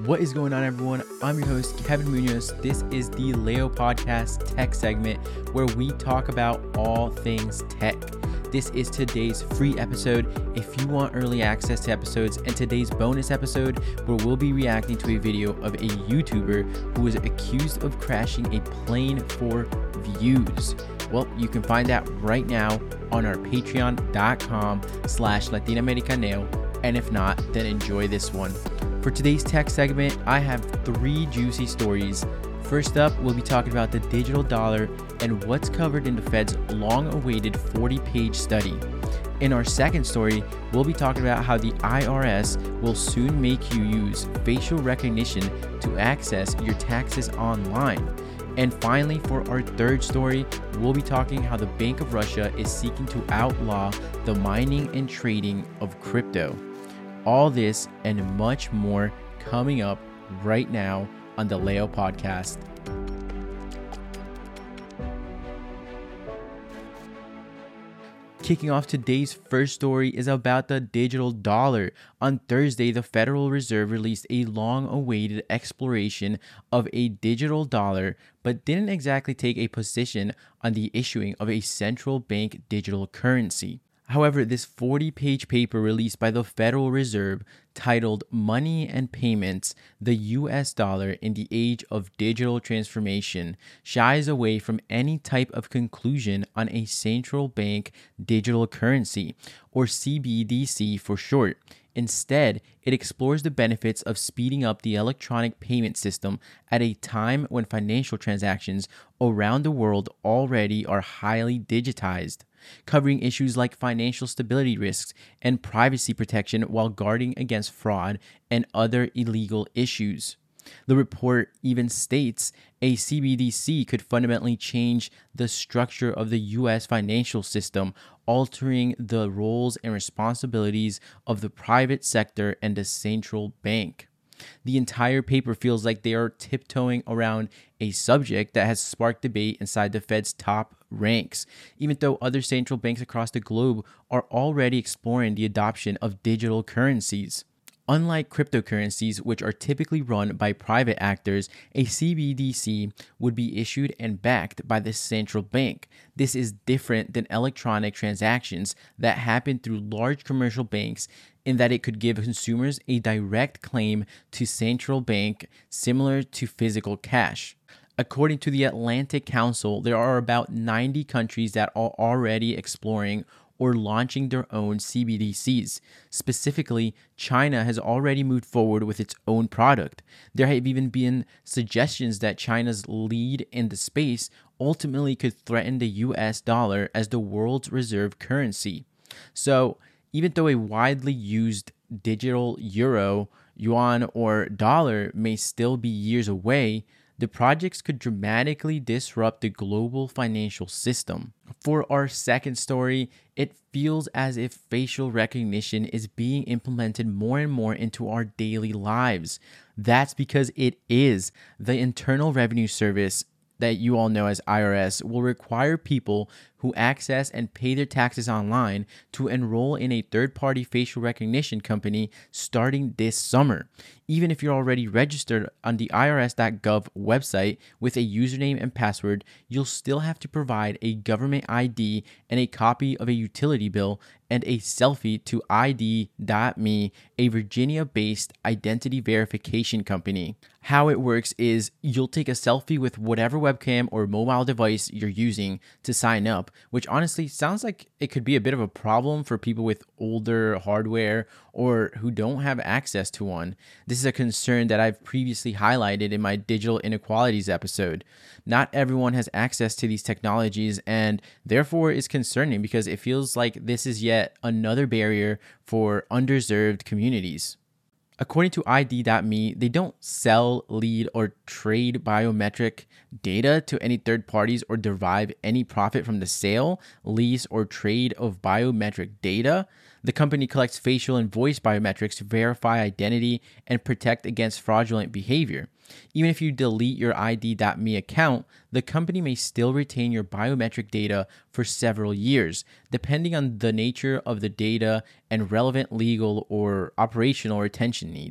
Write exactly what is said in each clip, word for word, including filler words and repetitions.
What is going on, everyone? I'm your host, Kevin Munoz. This is the Leo Podcast Tech segment where we talk about all things tech. This is today's free episode. If you want early access to episodes and today's bonus episode where we'll be reacting to a video of a YouTuber who was accused of crashing a plane for views. Well, you can find that right now on our patreon.com slash Latinoamericaneo. And if not, then enjoy this one. For today's tech segment, I have three juicy stories. First up, we'll be talking about the digital dollar and what's covered in the Fed's long-awaited forty-page study. In our second story, we'll be talking about how the I R S will soon make you use facial recognition to access your taxes online. And finally, for our third story, we'll be talking how the Bank of Russia is seeking to outlaw the mining and trading of crypto. All this and much more coming up right now on the Leo Podcast. Kicking off today's first story is about the digital dollar. On Thursday, the Federal Reserve released a long-awaited exploration of a digital dollar, but didn't exactly take a position on the issuing of a central bank digital currency. However, this forty-page paper released by the Federal Reserve titled Money and Payments, the U S Dollar in the Age of Digital Transformation shies away from any type of conclusion on a central bank digital currency, or C B D C for short. Instead, it explores the benefits of speeding up the electronic payment system at a time when financial transactions around the world already are highly digitized, covering issues like financial stability risks and privacy protection while guarding against fraud and other illegal issues. The report even states a C B D C could fundamentally change the structure of the U S financial system, altering the roles and responsibilities of the private sector and the central bank. The entire paper feels like they are tiptoeing around a subject that has sparked debate inside the Fed's top ranks, even though other central banks across the globe are already exploring the adoption of digital currencies. Unlike cryptocurrencies, which are typically run by private actors, a C B D C would be issued and backed by the central bank. This is different than electronic transactions that happen through large commercial banks, in that it could give consumers a direct claim to central bank similar to physical cash. According to the Atlantic Council, there are about ninety countries that are already exploring or launching their own C B D Cs. Specifically, China has already moved forward with its own product. There have even been suggestions that China's lead in the space ultimately could threaten the U S dollar as the world's reserve currency. So, even though a widely used digital euro, yuan, or dollar may still be years away, the projects could dramatically disrupt the global financial system. For our second story, it feels as if facial recognition is being implemented more and more into our daily lives. That's because it is. The Internal Revenue Service, that you all know as I R S, will require people who access and pay their taxes online to enroll in a third-party facial recognition company starting this summer. Even if you're already registered on the I R S dot gov website with a username and password, you'll still have to provide a government I D and a copy of a utility bill and a selfie to I D dot me, a Virginia-based identity verification company. How it works is you'll take a selfie with whatever webcam or mobile device you're using to sign up, which honestly sounds like it could be a bit of a problem for people with older hardware or who don't have access to one. This is a concern that I've previously highlighted in my digital inequalities episode. Not everyone has access to these technologies, and therefore is concerning because it feels like this is yet another barrier for underserved communities. According to I D dot me, they don't sell, lead, or trade biometric data to any third parties or derive any profit from the sale, lease, or trade of biometric data. The company collects facial and voice biometrics to verify identity and protect against fraudulent behavior. Even if you delete your I D dot me account, the company may still retain your biometric data for several years, depending on the nature of the data and relevant legal or operational retention needs.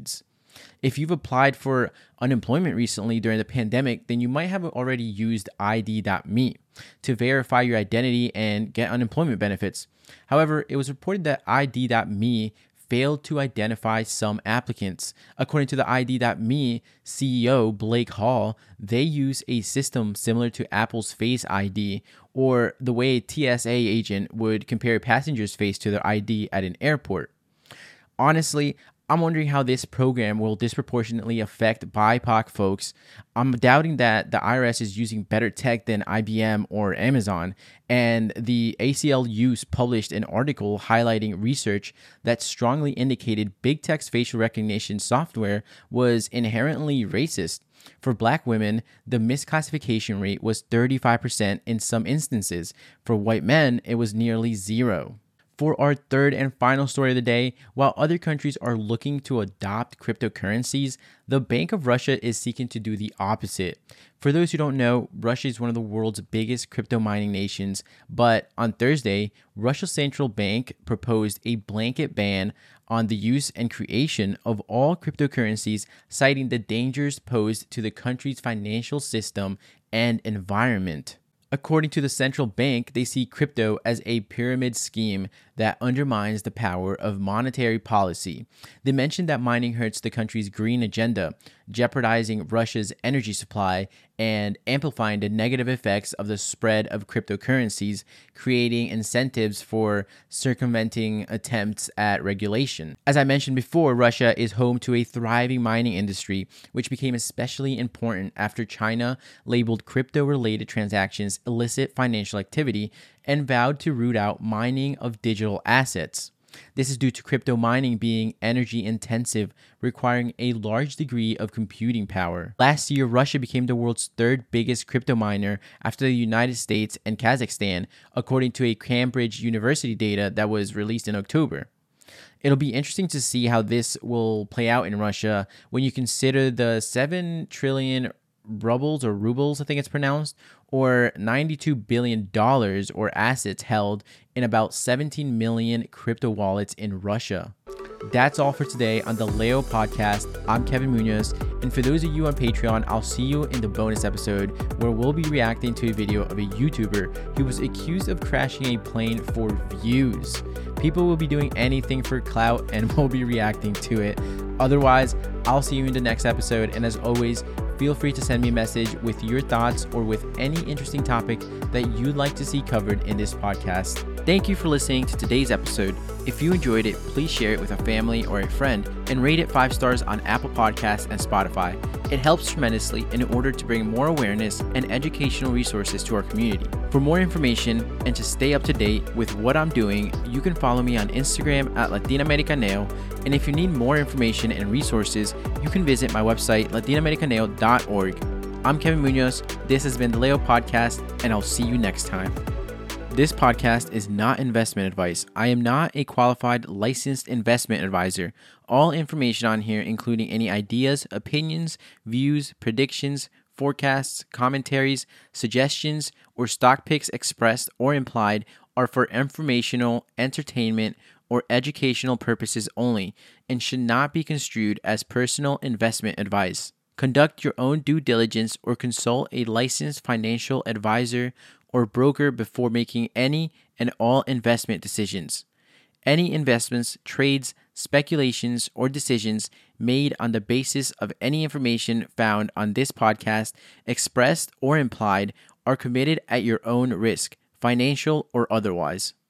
If you've applied for unemployment recently during the pandemic, then you might have already used I D dot me to verify your identity and get unemployment benefits. However, it was reported that I D dot me failed to identify some applicants. According to the I D dot me C E O, Blake Hall, they use a system similar to Apple's Face I D, or the way a T S A agent would compare a passenger's face to their I D at an airport. Honestly, I'm wondering how this program will disproportionately affect B I P O C folks. I'm doubting that the I R S is using better tech than I B M or Amazon, and the A C L U published an article highlighting research that strongly indicated big tech's facial recognition software was inherently racist. For Black women, the misclassification rate was thirty-five percent in some instances. For white men, it was nearly zero. For our third and final story of the day, while other countries are looking to adopt cryptocurrencies, the Bank of Russia is seeking to do the opposite. For those who don't know, Russia is one of the world's biggest crypto mining nations, but on Thursday, Russia's central bank proposed a blanket ban on the use and creation of all cryptocurrencies, citing the dangers posed to the country's financial system and environment. According to the central bank, they see crypto as a pyramid scheme that undermines the power of monetary policy. They mentioned that mining hurts the country's green agenda, jeopardizing Russia's energy supply and amplifying the negative effects of the spread of cryptocurrencies, creating incentives for circumventing attempts at regulation. As I mentioned before, Russia is home to a thriving mining industry, which became especially important after China labeled crypto-related transactions illicit financial activity and vowed to root out mining of digital assets. This is due to crypto mining being energy intensive, requiring a large degree of computing power. Last year, Russia became the world's third biggest crypto miner after the United States and Kazakhstan, according to a Cambridge University data that was released in October. It'll be interesting to see how this will play out in Russia when you consider the seven trillion rubles or rubles, I think it's pronounced, or ninety-two billion dollars or assets held in about seventeen million crypto wallets in Russia. That's all for today on the Leo Podcast. I'm Kevin Munoz, and for those of you on Patreon, I'll see you in the bonus episode where we'll be reacting to a video of a YouTuber who was accused of crashing a plane for views. People will be doing anything for clout, and we'll be reacting to it. Otherwise, I'll see you in the next episode, and as always, feel free to send me a message with your thoughts or with any interesting topic that you'd like to see covered in this podcast. Thank you for listening to today's episode. If you enjoyed it, please share it with a family or a friend and rate it five stars on Apple Podcasts and Spotify. It helps tremendously in order to bring more awareness and educational resources to our community. For more information and to stay up to date with what I'm doing, you can follow me on Instagram at Latinoamericaneo. And if you need more information and resources, you can visit my website, latinoamericaneo dot org. I'm Kevin Munoz. This has been the Leo Podcast, and I'll see you next time. This podcast is not investment advice. I am not a qualified licensed investment advisor. All information on here, including any ideas, opinions, views, predictions, forecasts, commentaries, suggestions, or stock picks expressed or implied, are for informational, entertainment, or educational purposes only and should not be construed as personal investment advice. Conduct your own due diligence or consult a licensed financial advisor or broker before making any and all investment decisions. Any investments, trades, speculations, or decisions made on the basis of any information found on this podcast, expressed or implied, are committed at your own risk, financial or otherwise.